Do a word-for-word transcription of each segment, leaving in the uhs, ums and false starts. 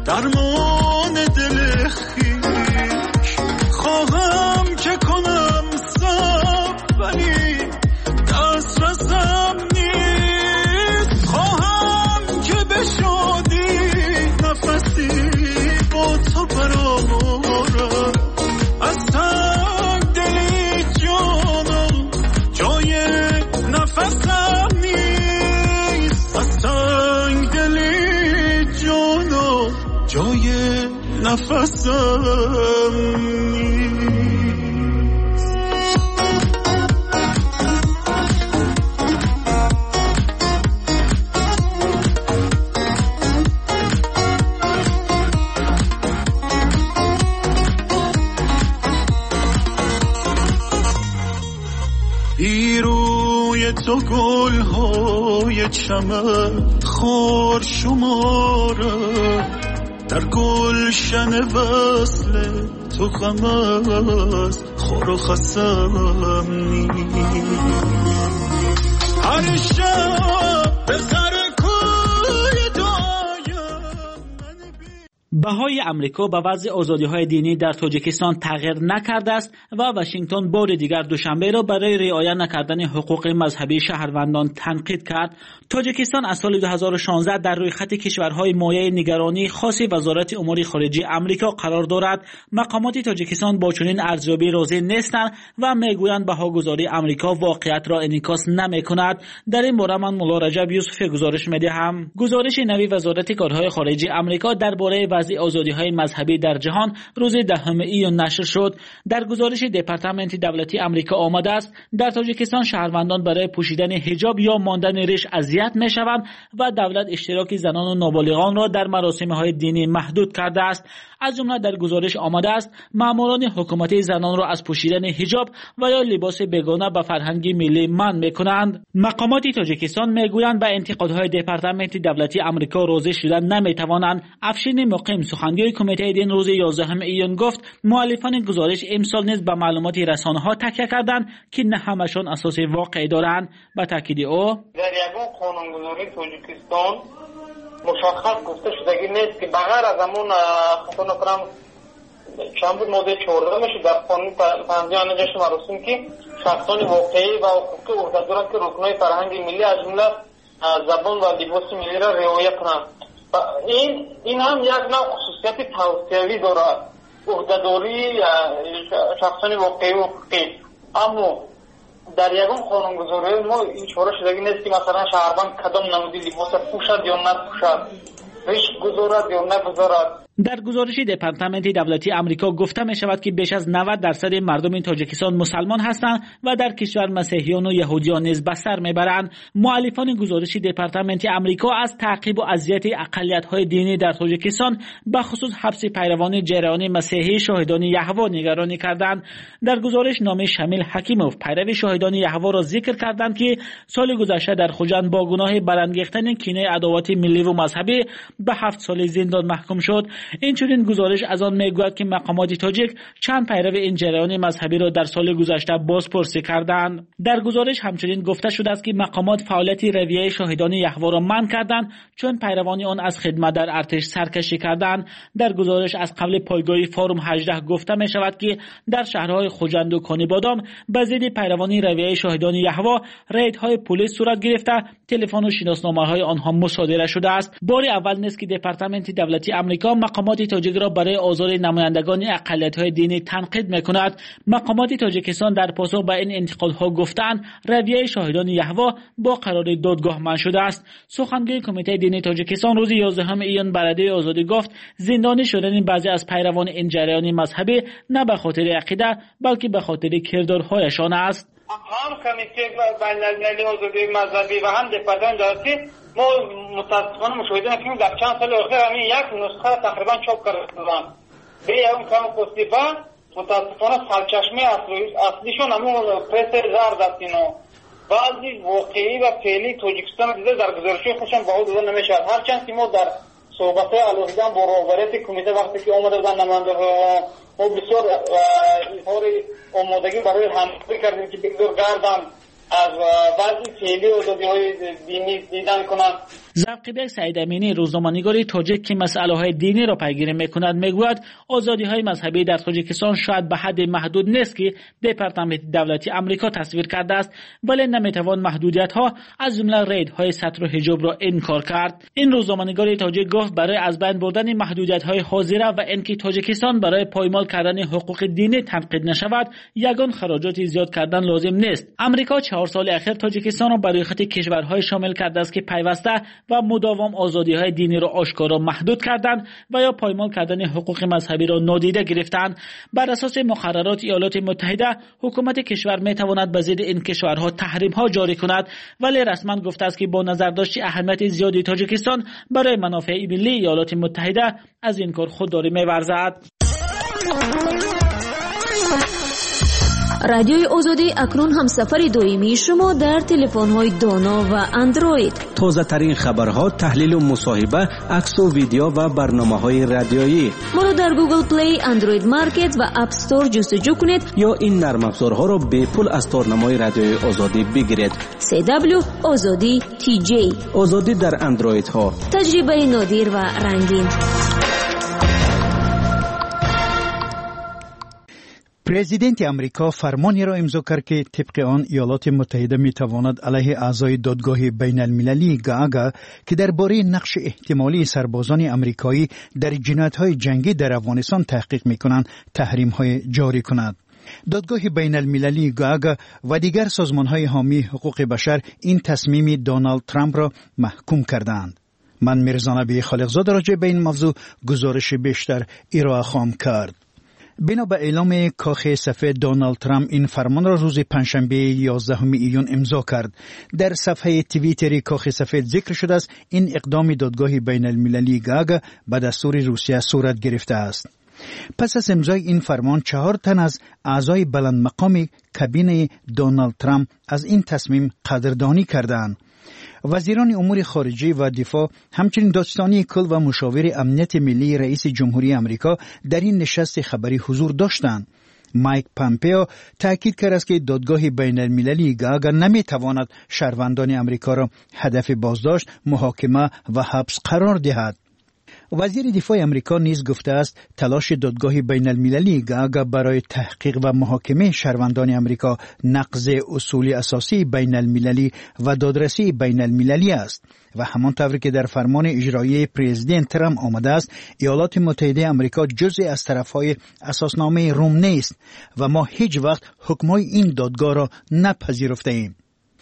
درمان دل خیش خواهم که کنم صبر ولی دسترسم نیست. خواهم که بشادی نفسی با تو برآورم از تنگ دلی جانم جای نفسم نیست. از تنگ دلی جانم جای نفسم نیست. روی تو گل‌های چمن خار شماره در گلشن وصل تو غم از خار و خسم نیست. هر شب به سر کوی دعایم بهای امریکا به وضع آزادی‌های دینی در تاجیکستان تغییر نکرده است و واشنگتن بار دیگر دوشنبه را برای رعایت نکردن حقوق مذهبی شهروندان تنقید کرد. تاجیکستان از سال دو هزار و شانزده در روی خط کشورهای مایه نگرانی خاص وزارت امور خارجه امریکا قرار دارد. مقامات تاجیکستان با چنین ارزیابی راضی نیستند و میگویند بهاگذاری امریکا واقعیت را انعکاس نمی‌کند. در این باره من مولا رجب یوسفی گزارش می‌دهم. گزارش نوی وزارت کارهای خارجه امریکا درباره وضع آزادی‌های مذهبی در جهان روز دهم ایون نشر شد. در گزارش دپارتمنت دولتی امریکا آمده است در تاجیکستان شهروندان برای پوشیدن حجاب یا ماندن ریش اذیت می‌شوند و دولت اشتراک زنان و نابالغان را در مراسم‌های دینی محدود کرده است. از جمله در گزارش آمده است ماموران حکومتی زنان را از پوشیدن حجاب و یا لباس بیگانه به فرهنگ ملی منع می‌کنند. مقامات تاجیکستان می‌گویند به انتقادهای دپارتمنت دولتی امریکا راضی شدن نمی‌توانند. افشین مقیم سخنگوی کمیته دین روز یازدهم ایون گفت مؤلفان گزارش امسال نیز به معلومات رسانه‌ها تکیه کردند که نه همشان اساس واقعی دارند. به تاکید او در یگان قانونگذاری تاجیکستان مشخص گفته شدگی نیست که بغیر از همون خطا نکنم چند بود ماده چهارده میشه در قانون پنجاه جشن مراسم که شخصان واقعی و حقوقی عهدهداران که رکنای فرهنگ ملی از جمله زبان و لباس ملی را رعایت کنند. این این هم یک نوع خصوصیت توصیوی دارد، عهدهداری شخصان واقعی و حقوقی. اما در یگان قانونگذاری ما این چاره شدگی نیست که مثلا شهروند کدام نمودی لباس پوشد یا نپوشد، ریش گذارد یا نگذارد. در گزارش دپارتمنت دولتی امریکا گفته می شود که بیش از نود درصد مردم تاجیکستان مسلمان هستند و در کشور مسیحیان و یهودیان نیز به سر میبرند. مؤلفان گزارش دپارتمنت امریکا از تعقیب و اذیت اقلیت‌های دینی در تاجیکستان به خصوص حبس پیروان جریان مسیحی شاهدان یهوه نگرانی کردند. در گزارش نام شمیل حکیموف پیرو شاهدان یهوه را ذکر کردند که سال گذشته در خوجند با گناه برانگیختن کینه عداوت ملی و مذهبی به هفت سال زندان محکوم شد. این چنین گزارش از آن میگوید که مقامات تاجیک چند پیرو این جریان مذهبی را در سال گذشته بازپرسی کردند. در گزارش همچنین گفته شده است که مقامات فعالیت رویه شاهدان یهوه را منع کردند چون پیروان آن از خدمت در ارتش سرکشی کردند. در گزارش از قبل پایگاه فارم هجده گفته می شود که در شهرهای خوجند و کانیبادام به ضد پیروان رویه شاهدان یهوه ریدهای پلیس صورت گرفته، تلفن و شناسنامه‌های آنها مصادره شده است. بار اول نیست که دپارتمنت دولتی امریکا مقامات تاجیک را برای آزار نمایندگان اقلیت‌های دینی تنقید می‌کند. مقامات تاجیکستان در پاسخ به این انتقادها گفتند رویه شاهدان یهوه با قرار دادگاه منع شده است. سخنگوی کمیته دینی تاجیکستان روز یازدهم ایون به رادیوی آزادی گفت زندانی شدن بعضی از پیروان این جریان مذهبی نه به خاطر عقیده بلکه به خاطر کردارهایشان است. هم کمیته بین‌المللی آزادی مذهبی و هم دپارتمان دولتی ما متاسفانه مشاهده می‌کنیم در چند سال اخیر همین یک نسخه تقریبا چاپ کردن. به اون کم پستیفا متاسفانه سرچشمه اصلیشون همون پرس زرد است. اینا بعضی واقعی و فعلی تاجیکستان دیده در گزارش‌های خودشون باید داده نمیشه. هرچند که ما در صحبت علیحدان با رهبریت کمیته وقتی که اومده بودن نمایندگان ما بسیار اظهار آمادگی برای همکاری کردیم که بگذار گردن از وضع فعلی آزادی‌های دینی دیدن کنند. زرقیبک سعید امینی روزنامه‌نگاری تاجیک که مسائل‌های دینی را پیگیری می‌کند می‌گوید آزادی‌های مذهبی در تاجیکستان شاید به حد محدود نیست که دپارتمان دولتی آمریکا تصویر کرده است، ولی نمی‌توان محدودیت‌ها از جمله ریدهای ستر و حجاب را انکار کرد. این روزنامه‌نگاری تاجیک گفت برای از بین بردن محدودیت‌های حاضره و اینکه تاجیکستان برای پایمال کردن حقوق دینی تنقید نشود یگان خراجات زیاد کردن لازم نیست. آمریکا چهار سال اخیر تاجیکستان را برای خط کشورهای شامل کرده است که پیوسته و مداوم آزادی‌های دینی را آشکارا محدود کردند و یا پایمال کردن حقوق مذهبی را نادیده گرفتند. بر اساس مقررات ایالات متحده حکومت کشور می‌تواند به ضد این کشورها تحریم‌ها جاری کند، ولی رسما گفته است که با نظر داشت اهمیت زیادی تاجیکستان برای منافع ملی ایالات متحده از این کار خودداری می‌ورزد. رادیوی آزادی اکنون هم سفر دائمی شما در تلفن‌های دانا و اندروید. تازه ترین خبرها، تحلیل و مصاحبه، عکس و ویدیو و برنامه‌های رادیویی. ما را در گوگل پلی، اندروید مارکت و اپ استور جستجو کنید یا این نرم افزارها را به پول از تارنمای رادیوی آزادی بگیرید. سی دبلیو آزادی تی جی. آزادی در اندروید ها. تجربه نادر و رنگین. پرزیدنت امریکا فرمانی را امضا کرد که طبق آن ایالات متحده می تواند علیه اعضای دادگاه بین المللی گاگا که درباره نقش احتمالی سربازان امریکایی در جنایت‌های جنگی در افغانستان تحقیق می‌کنند تحریم‌های جاری کند. دادگاه بین المللی گاگا و دیگر سازمان‌های حامی حقوق بشر این تصمیم دونالد ترامپ را محکوم کردند. من میرزا نبی خالقزاده راجع به این موضوع گزارش بیشتر ارائه خواهم کرد. بنا به اعلام کاخ سفید دونالد ترامپ این فرمان را روز پنجشنبه یازدهم ایون امضا کرد. در صفحه توییتری کاخ سفید ذکر شده است این اقدام دادگاه بین المللی گاگا به دستور روسیه صورت گرفته است. پس از امضای این فرمان چهار تن از اعضای بلند مقام کابینه دونالد ترامپ از این تصمیم قدردانی کردند. وزیران امور خارجه و دفاع همچنین دادستانی کل و مشاور امنیت ملی رئیس جمهوری آمریکا در این نشست خبری حضور داشتند. مایک پامپئو تاکید کرد است که دادگاه بین المللی گاگا نمی تواند شهروندان آمریکا را هدف بازداشت، محاکمه و حبس قرار دهد. وزیر دفاع آمریکا نیز گفته است تلاش دادگاه بین المللی گاگا برای تحقیق و محاکمه شهروندان آمریکا نقض اصول اساسی بین المللی و دادرسی بین المللی است و همانطور که در فرمان اجرایی پرزیدنت ترامپ آمده است ایالات متحده آمریکا جزء از طرفهای اساسنامه روم نیست و ما هیچ وقت حکمای این دادگاه را نپذیرفته ایم.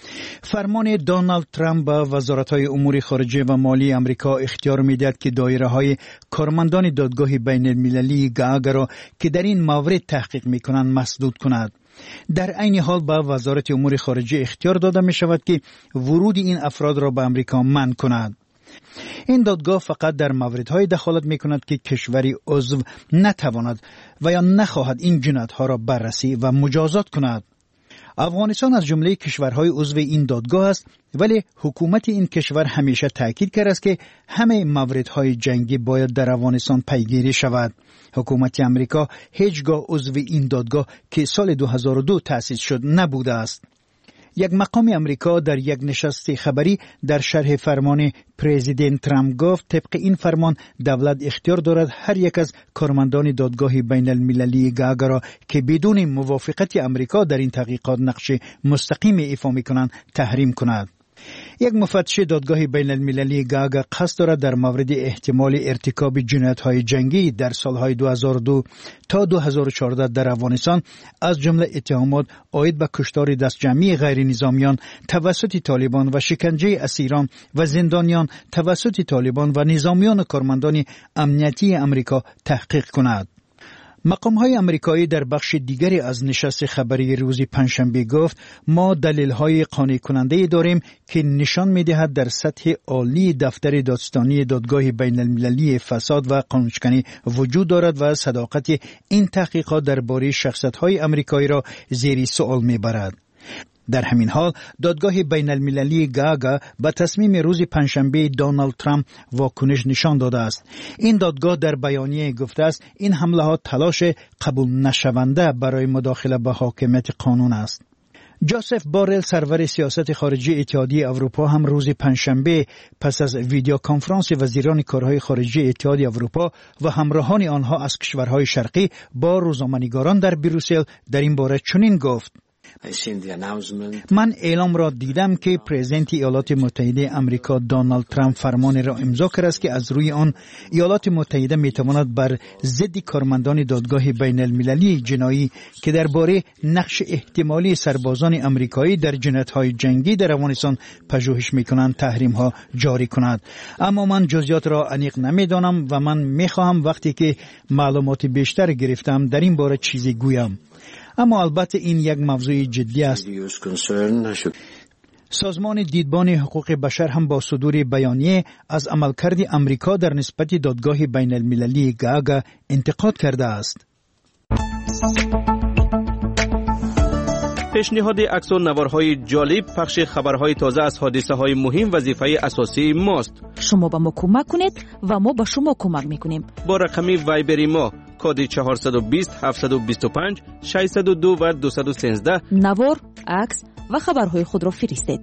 فرمان دونالد ترامپ به وزارت‌های امور خارجه و مالی آمریکا اختیار می‌دهد که دایره‌های کارمندان دادگاه بین المللی گاگا را که در این مورد تحقیق می‌کنند مسدود کند. در عین حال به وزارت امور خارجه اختیار داده می‌شود که ورود این افراد را به آمریکا منع کند. این دادگاه فقط در موردهای دخالت می‌کند که کشوری عضو نتواند و یا نخواهد این جنایت‌ها را بررسی و مجازات کند. افغانستان از جمله کشورهای عضو این دادگاه است، ولی حکومت این کشور همیشه تاکید کرده است که همه موردهای جنگی باید در افغانستان پیگیری شود. حکومت امریکا هیچگاه عضو این دادگاه که سال دو هزار و دو تأسیس شد نبوده است. یک مقام امریکا در یک نشست خبری در شرح فرمان پرزیدنت ترامپ گفت طبق این فرمان دولت اختیار دارد هر یک از کارمندان دادگاه بین المللی گاگا را که بدون موافقت امریکا در این تحقیقات نقش مستقیم ایفا می‌کنند تحریم کند. یک مفتش دادگاه بین المللی گاگا قصد دارد در مورد احتمال ارتکاب جنایت‌های جنگی در سالهای دو هزار و دو تا دو هزار و چهارده در افغانستان از جمله اتهامات عاید به کشتار دستجمعی غیر نظامیان توسط طالبان و شکنجه اسیران و زندانیان توسط طالبان و نظامیان و کارمندان امنیتی امریکا تحقیق کند. مقام‌های آمریکایی در بخش دیگری از نشست خبری روز پنجشنبه گفت ما دلیل‌های قانع کننده داریم که نشان می‌دهد در سطح عالی دفتر دادستانی دادگاه بین المللی فساد و قانونشکنی وجود دارد و صداقت این تحقیقات درباره شخصیت‌های آمریکایی را زیر سوال می‌برد. در همین حال دادگاه بین المللی گاگا به تصمیم روز پنجشنبه دونالد ترامپ واکنش نشان داده است. این دادگاه در بیانیه گفته است این حمله ها تلاش قبول نشونده برای مداخله به حاکمیت قانون است. جوزف بارل سرور سیاست خارجی اتحادیه اروپا هم روز پنجشنبه پس از ویدیو کنفرانس وزیران کارهای خارجی اتحادیه اروپا و همراهان آنها از کشورهای شرقی با روزنامه‌نگاران در بروسل در این باره چنین گفت: من اعلام را دیدم که پرزیدنت ایالات متحده آمریکا دونالد ترامپ فرمان را امضا کرده است که از روی آن ایالات متحده میتواند بر ضد کارمندان دادگاه بین المللی جنایی که درباره نقش احتمالی سربازان آمریکایی در جنایت‌های جنگی در افغانستان پژوهش میکنند تحریم ها جاری کند. اما من جزئیات را عمیق نمیدانم و من میخواهم وقتی که معلومات بیشتر گرفتم در این باره چیزی گویم. اما البته این یک موضوع جدی است. سازمان دیدبان حقوق بشر هم با صدور بیانیه از عملکرد امریکا در نسبت دادگاه بین المللی گاگا انتقاد کرده است. پیشنهاد عکس و نوارهای جالب، پخش خبرهای تازه از حادثه‌های مهم وظیفه اساسی ماست. شما به ما کمک کنید و ما به شما کمک میکنیم. با رقم وایبری ما کد چهارصد و بیست هفتصد و بیست و پنج ششصد و دو و دویست و سیزده نوار، عکس و خبرهای خود را فرستید.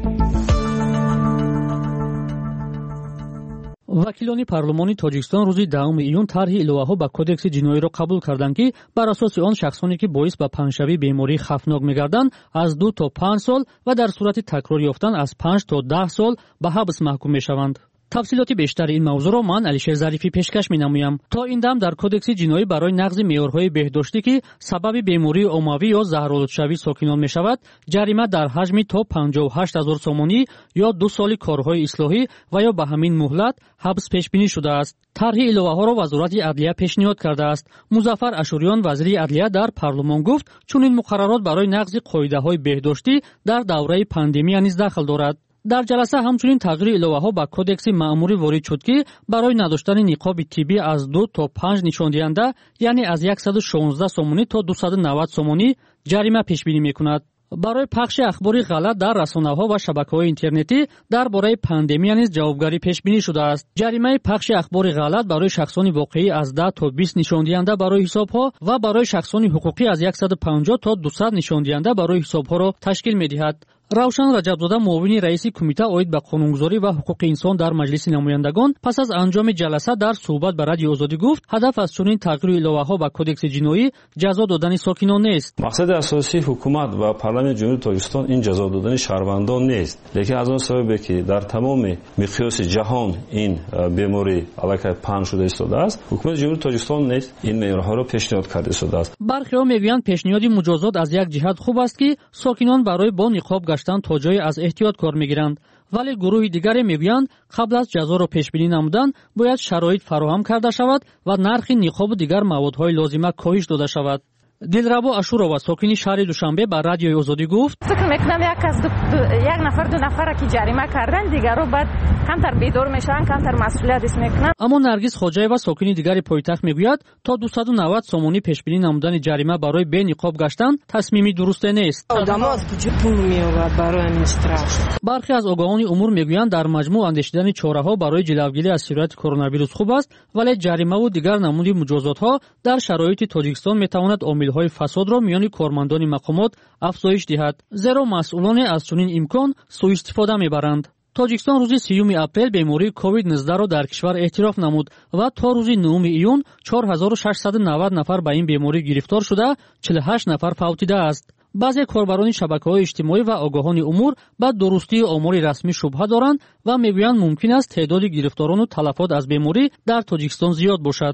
وکیلان پارلمانی تاجیکستان روز دهم ایون طرح الوه‌ها به کدکس جنایی را قبول کردند که بر اساس آن شخصانی که باعث به پنجشوی بیماری خطرناک می‌گردند از دو تا پنج سال و در صورت تکرار یافتن از پنج تا ده سال به حبس محکوم می‌شوند. تفصیلات بیشتر این موضوع را من علیشیر ظریفی پیشکش می‌نمایم. تا این دم در کدکس جنایی برای نقض معیارهای بهداشتی که سبب بیماری عمومی یا زهرآلودشوی ساکنان می‌شود، جریمه در حجم تا پنجاه و هشت هزار سومانی یا دو سال کارهای اصلاحی و یا به همین مهلت حبس پیش بینی شده است. طرح الوه‌ها را وزارت عدلیه پیشنهاد کرده است. مظفر اشوریان وزیر عدلیه در پارلمان گفت چون این مقررات برای نقض قاعده‌های بهداشتی در دوره پاندمی نیز دخل دارد. در جلسه همچنین تغییر الوه‌ها به کدکس مأموری وارد شد که برای نداشتن نقاب طبی از دو تا پنج نشان دهنده یعنی از صد و شانزده سومانی تا دویست و نود سومانی جریمه پیش بینی می‌کند. برای پخش اخبار غلط در رسانه‌ها و شبکه‌های اینترنتی درباره پاندمی نیز جوابگری پیش بینی شده است. جریمه پخش اخبار غلط برای شخصان واقعی از ده تا بیست نشان دهنده برای حساب‌ها و برای شخصان حقوقی از صد و پنجاه تا دویست نشان دهنده برای حساب‌ها را تشکیل می‌دهد. روشن رجبزاده معاون رئیس کمیته عاید به قانونگذاری و حقوق انسان در مجلس نمایندگان پس از انجام جلسه در صحبت به رادیو آزادی گفت هدف از چنین تغییر الوه‌ها به کدکس جنایی جزا دادن ساکنان نیست. مقصد اساسی حکومت و پارلمان جمهوری تاجیکستان این جزا دادن شهروندان نیست، لیکن از آن سببی که در تمام مقیاس جهان این بیماری علیه پنهان شده ایستاده است، حکومت جمهوری تاجیکستان نیز این معیارها را پیشنهاد کرده ایستاده است. برخی‌ها میگویند پیشنهاد مجازات از یک جهت خوب است که ساکنان برای با نقاب تا جای از احتیاط کار میگیرند، ولی گروه دیگری میگویند قبل از جزا را پیش بینی نمودن باید شرایط فراهم کرده شود و نرخ نقاب و دیگر موادهای لازمه کاهش داده شود. دلربا اشورова ساکنی شهر دوشنبه با رادیوی آزادی گفت فکر میکنم یک از دو, دو, یک نفر دو نفر که جریمه کردن دیگرو بعد کمتر بیدار میشن، کمتر مسئولیت حس میکنن. اما نرگس خوجایوا ساکنی دیگری پایتخت میگوید تا دویست و نود سومانی پیش بینی نمودن جریمه برای بی نقاب گشتن تصمیمی درست نیست. آدم از کجا پول میآورد برای این استراحت؟ برخی از آگاهان امور میگویند در مجموع اندیشیدن چاره‌ها برای جلوگیری از سرایت کرونا ویروس خوب است، ولی جریمه و دیگر نمود مجازات‌ها در شرایط تاجیکستان میتواند عامل‌های فساد را میان کارمندان مقامات افزایش دهد، زیرا مسئولان از چنین امکان سوء استفاده میبرند. تاجیکستان روز سیوم اپریل بیماری کووید نوزده را در کشور اعتراف نمود و تا روز نهم ایون چهار هزار و ششصد و نود نفر به این بیماری گرفتار شده، چهل و هشت نفر فوتیده است. بعضی کاربران شبکه‌های اجتماعی و آگاهان امور به درستی آمار رسمی شبهه دارند و میگویند ممکن است تعداد گرفتاران و تلفات از بیماری در تاجیکستان زیاد باشد.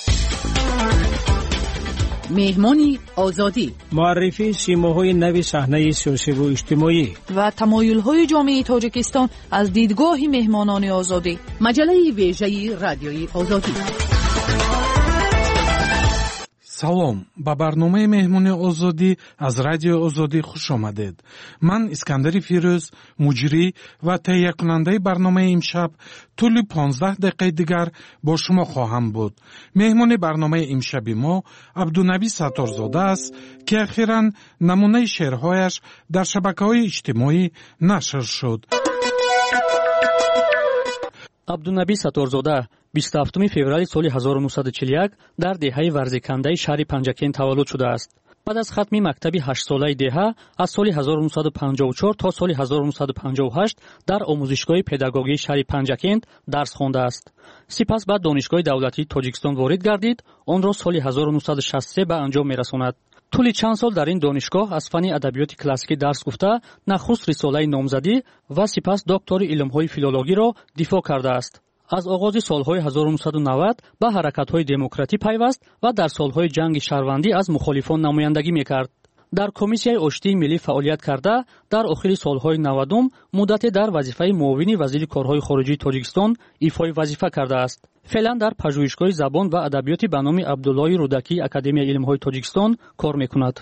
مهمانی آزادی، معرفی سیماهای نوی صحنه سیاسی و اجتماعی و تمایل‌های جامعه تاجیکستان از دیدگاه مهمانان آزادی. مجله ویژه رادیوی آزادی. سلام، با برنامه مهمانی آزادی از رادیو آزادی خوش آمدید. من اسکندر فیروز، مجری و تهیه کننده برنامه امشب طول پانزده دقیقه دیگر با شما خواهم بود. مهمان برنامه امشب ما عبدالنبی ستارزاده است که اخیراً نمونه شعرهایش در شبکه‌های اجتماعی نشر شد. عبدالنبی ستارزاده بیست و هفتم فوریه سال هزار و نهصد و چهل و یک در دهه ورزکنده شهر پنجکین تولد شده است. بعد از ختم مکتبی هشت ساله دهه از سال هزار و نهصد و پنجاه و چهار تا سال هزار و نهصد و پنجاه و هشت در آموزشگاه پداگوژی شهر پنجکند درس خوانده است. سپس به دانشگاه دولتی تاجیکستان وارد گردید. آن را سال هزار و نهصد و شصت و سه به انجام می‌رساند. طول چند سال در این دانشگاه از فن ادبیات کلاسیکی درس گفته، نخست رساله نامزدی و سپس دکتر علوم‌های فیلولوژی را دفاع کرده است. از آغاز سالهای هزار و نهصد و نود به حرکت‌های دموکراتی پیوست و در سالهای جنگ شهروندی از مخالفان نمایندگی می‌کرد. در کمیسیای آشتی ملی فعالیت کرده، در آخر سالهای نودم مدت در وظیفه معاون وزیر کارهای خارجی تاجیکستان ایفای وظیفه کرده است. فعلا در پژوهشگاه زبان و ادبیات به نام عبدالله رودکی اکادمی علوم‌های تاجیکستان کار می‌کند.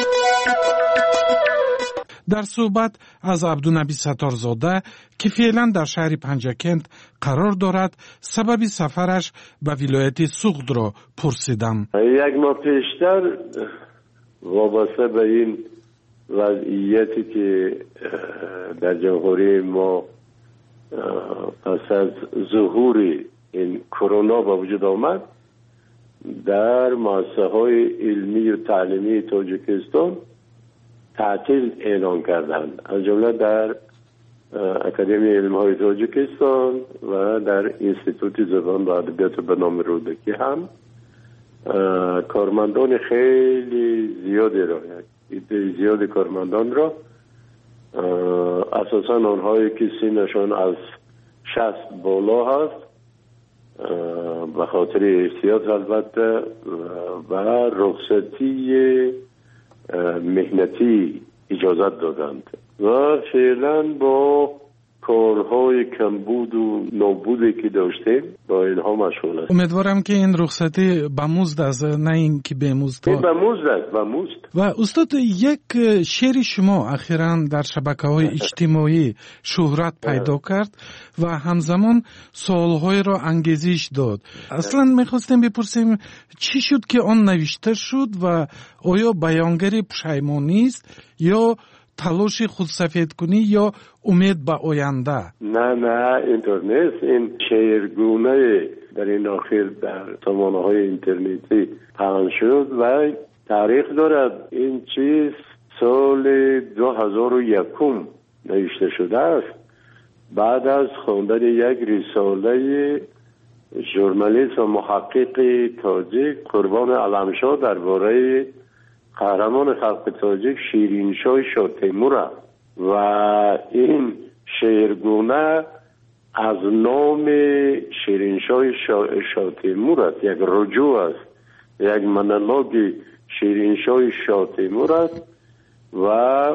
در صحبت از عبدالنبی ستارزاده که فعلا در شهر پنجکند قرار دارد سبب سفرش به ولایت سوغد را پرسیدم. یک ماه پیشتر وابسته به این وضعیتی که در جمهوری ما پس از ظهور این کرونا به وجود آمد، در مؤسسه‌های علمی و تعلیمی تاجیکستان تعطیل اعلان کردند، از جمله در اکادمی علم‌های تاجیکستان و در انستیتوت زبان و ادبیات به نام رودکی هم کارمندان خیلی زیادی را عده زیاد کارمندان را اساساً آنهایی که سنشان از شصت بالا هست به خاطر احتیاط البته و رخصتی مهنتی اجازت دادند و فعلا با کارهای کمبود و نابودی که داشتیم با اینها مشغول است. امیدوارم که این رخصتی به مزد است، نه این که به مزد. به مزد است، به مزد. و استاد یک شعر شما اخیراً در شبکه‌های اجتماعی شهرت پیدا کرد و همزمان سوال‌های را انگیزش داد. اصلاً می‌خواستیم بپرسیم چی شد که آن نوشته شد و آیا بیانگر پشیمانی است یا تلاش خودسفید کنی یا امید به آینده؟ نه نه اینطور نیست. این شعرگونه در این آخر در سامانه‌های اینترنتی پخش شد و تاریخ دارد. این چیز سال دو هزار و یک نوشته شده است بعد از خواندن یک رساله ژورنالیست و محقق تاجیک قربان علمشاه درباره قهرمان خلق تاجیک شیرینشاه شاه تیمور و این شعرگونه از نام شیرینشاه شاه تیمور است، یک رجوع است، یک مونولوگ شیرینشاه شاه تیمور است و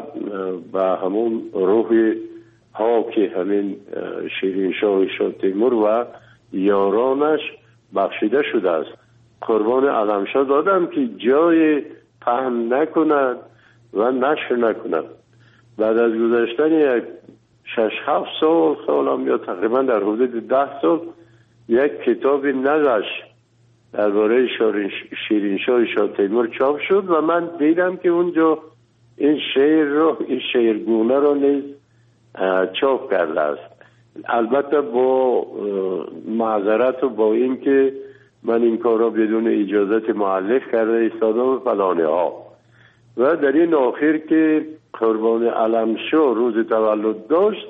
به همون روح ها که همین شیرینشاه شاه تیمور و یارانش بخشیده شده است. قربان علمشاه دادم که جای پهن نکنند و نشر نکنند. بعد از گذشتن یک شش هفت سال سالم یا تقریبا در حدود ده سال یک کتاب نگشت درباره شیرینشاه شاه تیمور چاپ شد و من دیدم که اونجا این شعر رو این شعرگونه رو نیز چاپ کرده است. البته با معذرت و با این که من این کار را بدون اجازت مؤلف کرده ایستادم فلانه ها و در این آخر که قربان علمشاه روز تولد داشت،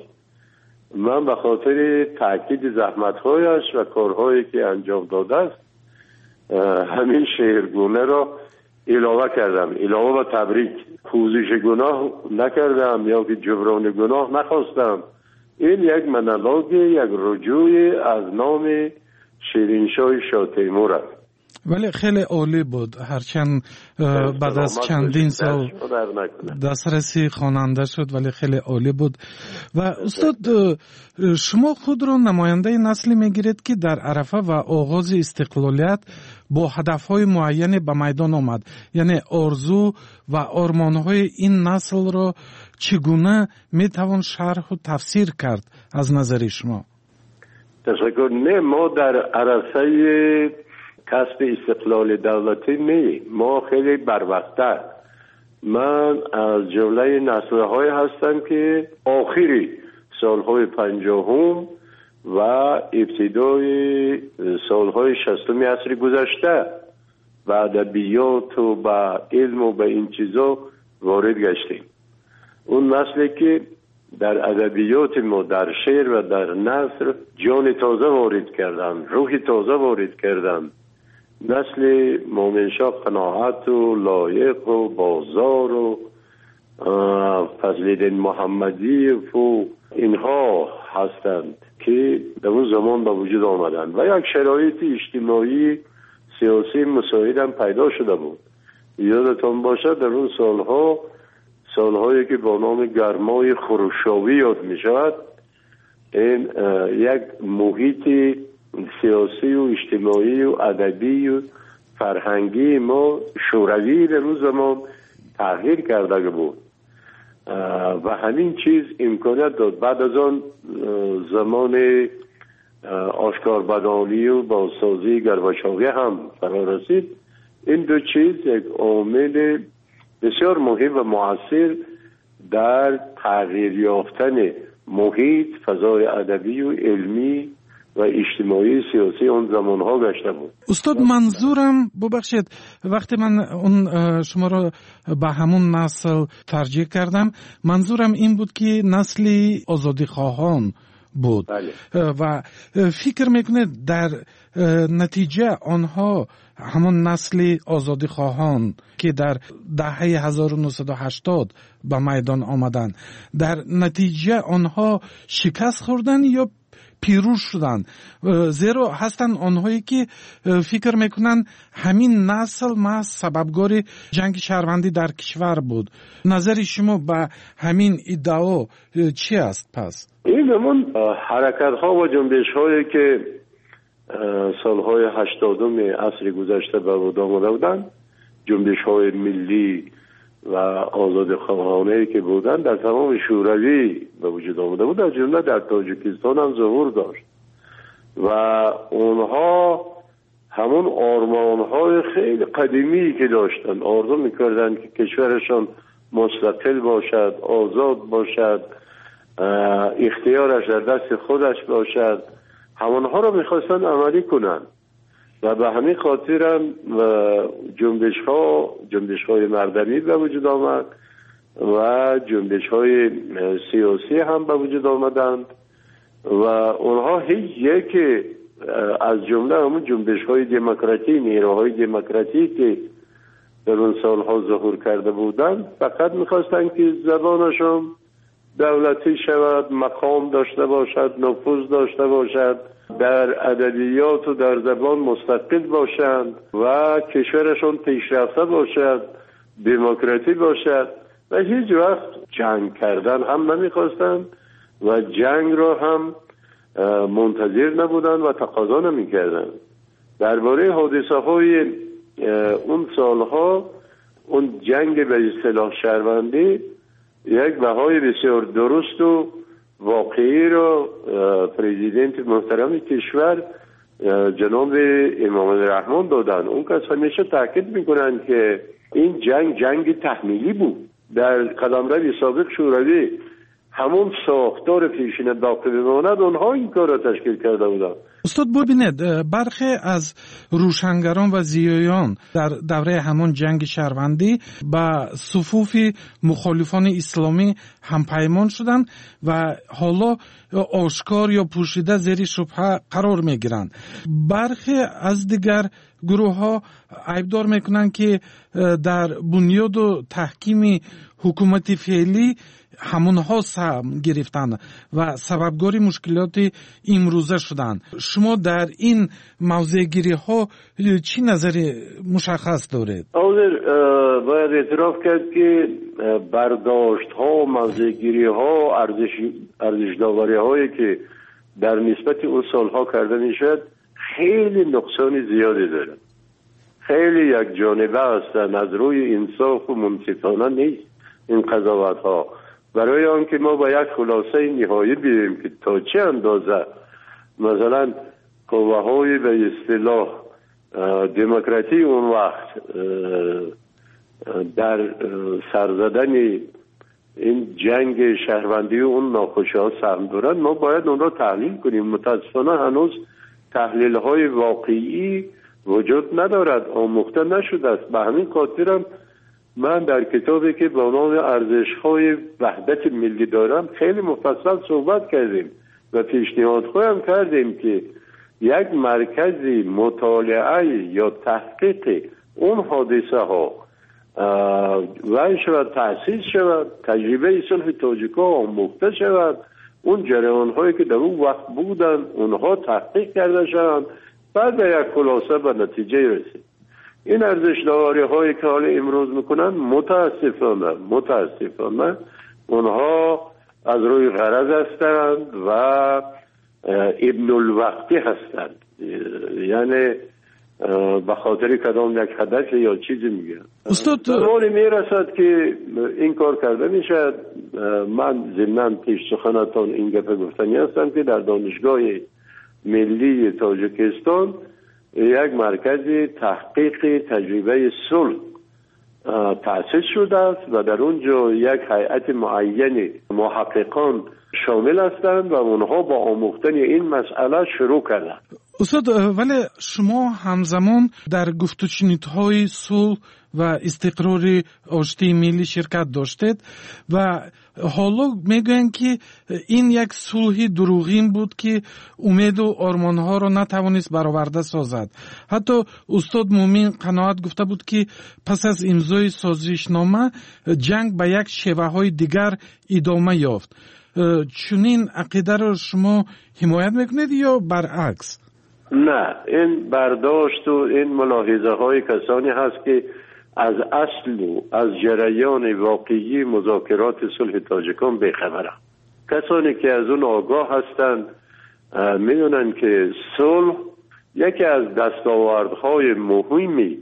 من به خاطر تاکید زحمت‌هایش و کارهایی که انجام داده است همین شعرگونه را علاوه کردم، علاوه و تبریک. پوزش گناه نکردم یا که جبران گناه نخواستم. این یک مونولوگ، یک رجوع از نام شیرینشاه شاه تیمور است. ولی خیلی عالی بود، هرچند بعد از چندین سال دسترسی خواننده شد ولی خیلی عالی بود. و استاد شما خود را نماینده نسلی میگیرید که در عرفه و آغاز استقلالیت با هدفهای معینی به میدان آمد، یعنی آرزو و آرمانهای این نسل را چگونه میتوان شرح و تفسیر کرد از نظر شما؟ تشکر. نه، ما در عرصه کسب استقلال دولتی نه، ما خیلی بروقته. من از جمله نسل‌های هستم که آخری سالهای پنجاهم و ابتدای سالهای شصتم عصر گذشته به ادبیات و به علم و به این چیزا وارد گشتیم. اون نسلی که در ادبیات ما، در شعر و در نثر جان تازه وارد کردن، روح تازه وارد کردن. نسل مومن شاه قناعت و لایق و بازار و فضل‌الدین محمدی و اینها هستند که در اون زمان به وجود آمدن و یک شرایط اجتماعی سیاسی مساعد هم پیدا شده بود. یادتان باشد در اون سالها، سالهایی که با نام گرمای خروشاوی یاد می شود، این یک محیط سیاسی و اجتماعی و ادبی و فرهنگی ما شوروی در اون زمان تغییر کرده بود و همین چیز امکانیت داد. بعد از آن زمان آشکار بدانی و بازسازی گرباچوی هم فرا رسید. این دو چیز یک عامل بسیار مهم و مؤثر در تغییر یافتن محیط، فضای ادبی و علمی و اجتماعی سیاسی اون زمانها گشته بود. استاد منظورم ببخشید، وقتی من اون شما را به همون نسل ترجیح کردم، منظورم این بود که نسلی آزادی خواهان بود. بله. و فکر میکنه در نتیجه آنها همون نسل آزادی خواهان که در دهه هزار و نهصد و هشتاد به میدان آمدن، در نتیجه آنها شکست خوردن یا پیروز شدن؟ زیرا هستن آنهایی که فکر میکنن همین نسل ما سببگار جنگ شهروندی در کشور بود. نظر شما به همین ادعا چی است پس؟ این همون حرکت ها و جنبش هایی که سالهای هشتادم عصر گذشته به وجود آمده بودند، جنبش های ملی و آزاد خواهانه که بودند در تمام شوروی به وجود آمده بود، از جمله در تاجیکستان هم ظهور داشت و اونها همون آرمان های خیلی قدیمی که داشتن، آرزو میکردن که کشورشان مستقل باشد، آزاد باشد، اختیارش در دست خودش باشد، همونها رو میخواستن عملی کنن و به همین خاطر هم جنبش ها جنبش های مردمی به وجود آمد و جنبش های سیاسی هم به وجود آمدند و اونها هیچ یک از جمله همون جنبش های دموکراتی، نیروهای دموکراتی که در اون سالها ظهور کرده بودند فقط میخواستن که زبانشون دولتی شود، مقام داشته باشد، نفوذ داشته باشد، در ادبیات و در زبان مستقل باشند و کشورشون پیشرفته باشد، دموکراتی باشد و هیچ وقت جنگ کردن هم نمیخواستند و جنگ را هم منتظر نبودند و تقاضا نمیکردند. درباره حادثه های اون سالها، اون جنگ به اصطلاح شهروندی یک بهای بسیار درست و واقعی را پرزیدنت محترم کشور جناب امام الرحمن دادن. اون کس همیشه تاکید میکنن که این جنگ جنگ تحمیلی بود. در قلمرو سابق شوروی همون ساختار پیشین باقی بماند، اونها این کار را تشکیل کرده بودن. استاد ببینید، برخی از روشنگران و زیایان در دوره همون جنگ شهروندی با صفوف مخالفان اسلامی همپیمان شدند و حالا آشکار یا پوشیده زیر شبهه قرار میگیرند. برخی از دیگر گروه ها عیبدار میکنن که در بنیاد و تحکیم حکومت فعلی همونها سهم گرفتن و سببگاری مشکلات امروزه شدن. شما در این موضوع گیری ها چی نظر مشخص دارید؟ حاضر باید اعتراف کرد که برداشت ها، موضوع گیری ها، ارزش ارزش داوری هایی که در نسبت اون سالها کرده میشد خیلی نقصان زیادی داره، خیلی یک جانبه هستن، از روی انصاف و منصفانه نیست این قضاوت ها. برای آنکه ما با یک خلاصه نهایی بیاییم که تا چه اندازه مثلا قوه های به اصطلاح دموکراتی اون وقت در سرزدن این جنگ شهروندی و اون ناخوشی ها سهم دارن، ما باید اون را تحلیل کنیم. متاسفانه هنوز تحلیل های واقعی وجود ندارد، آموخته نشده است. به همین خاطرم من در کتابی که با نام ارزش‌های وحدت ملی دارم خیلی مفصل صحبت کردیم و پیشنهاد خواهم کردیم که یک مرکزی مطالعه یا تحقیق اون حادثه ها و شود تأسیس شود، تجربه صلح تاجیک‌ها آموخته شود، اون جریان هایی که در اون وقت بودن اونها تحقیق کرده شوند، بعد به یک خلاصه به نتیجه رسید. این ارزش داوری هایی که حالا امروز میکنن متاسفانه متاسفانه اونها از روی غرض هستند و ابن الوقتی هستند، یعنی به خاطر کدام یک هدف یا چیزی میگن. استاد زمانی میرسد که این کار کرده میشد. من ضمناً پیش سخنتان این گپ گفتنی هستم که در دانشگاه ملی تاجیکستان یک مرکز تحقیق تجربه صلح تأسیس شده است و در اونجا یک هیئت معین محققان شامل هستند و اونها با آموختن این مسئله شروع کردند. استاد ولی شما همزمان در گفت و شنودهای صلح و استقرار آشتی ملی شرکت داشتید و حالا میگوین که این یک صلح دروغین بود که امید و آرمانها را نتوانست برآورده سازد. حتی استاد مومن قناعت گفته بود که پس از امضای سازشنامه جنگ به یک شیوه های دیگر ادامه یافت. چنین عقیده را شما حمایت میکنید یا برعکس؟ نه، این برداشت و این ملاحظه های کسانی هست که از اصل و از جریان واقعی مذاکرات صلح تاجیکان بیخبرند. کسانی که از اون آگاه هستند میدونن که صلح یکی از دستاوردهای مهمی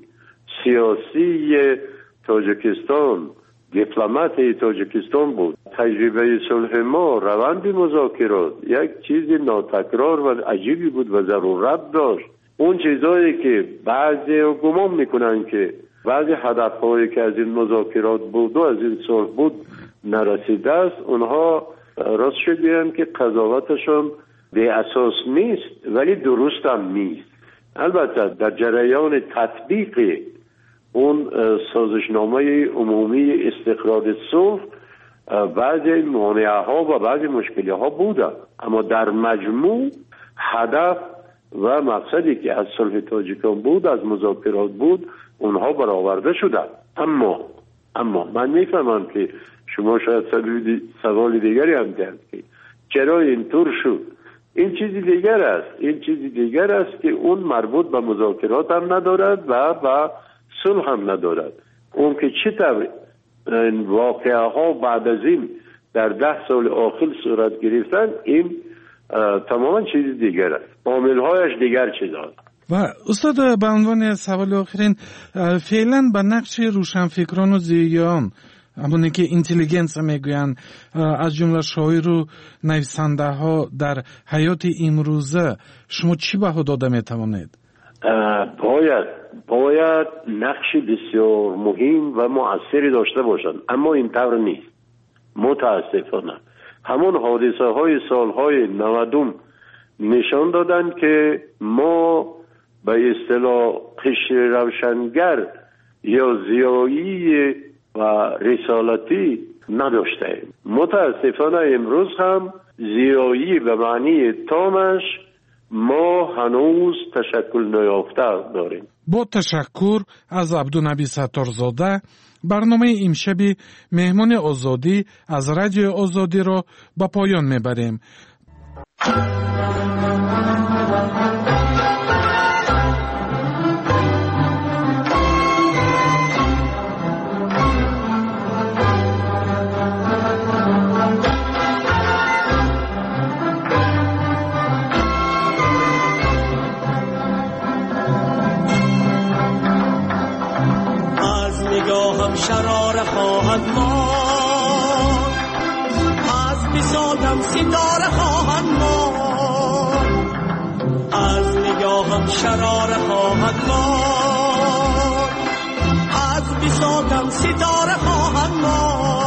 سیاسی تاجیکستان، دیپلمات تاجیکستان بود. تجربه صلح ما، روند مذاکرات یک چیز ناتکرار و عجیبی بود و ضرورت داشت. اون چیزایی که بعضی گمان میکنن که بعضی هدفهایی که از این مذاکرات بود و از این صلح بود نرسیده است، اونها راست شدیم که قضاوتشون به اساس نیست ولی درست هم نیست. البته در جریان تطبیق اون سازشنامه عمومی استقرار صلح بعضی مانعه ها و بعضی مشکلی ها بوده، اما در مجموع هدف و مقصدی که از صلح تاجیکان بود، از مذاکرات بود، اونها برآورده شده. اما اما من میفهمم که شما شاید سوال دیگری هم دارید که چرا اینطور شد. این چیزی دیگر است این چیزی دیگر است که اون مربوط به مذاکرات هم ندارد و به صلح هم ندارد. اون که چطور واقعه ها بعد از این در ده سال آخر صورت گرفتن، این تماما چیز دیگر است، عامل‌هایش دیگر چیز است. و استاد به عنوان سوال آخرین، فعلا به نقش روشنفکران و زیان، همونی که اینتلیجنس میگوین، از جمله شاعر و نویسنده ها در حیات امروزه شما چی بها داده میتوانید؟ باید باید نقش بسیار مهم و مؤثری داشته باشند، اما این طور نیست. متاسفانه همون حادثه های سالهای نودم نشان دادن که ما به اصطلاح قشر روشنگر یا زیایی و رسالتی نداشتیم. متاسفانه امروز هم زیایی به معنی تامش ما هنوز تشکل نیافته داریم. با تشکر از عبدالنبی ستارزاده، برنامه امشب مهمان آزادی از رادیو آزادی را به پایان میبریم. نگاهم شراره خواهد ماند، از بساطم ستاره خواهد ماند، از نگاهم شراره خواهد ماند، از بساطم ستاره خواهد ماند.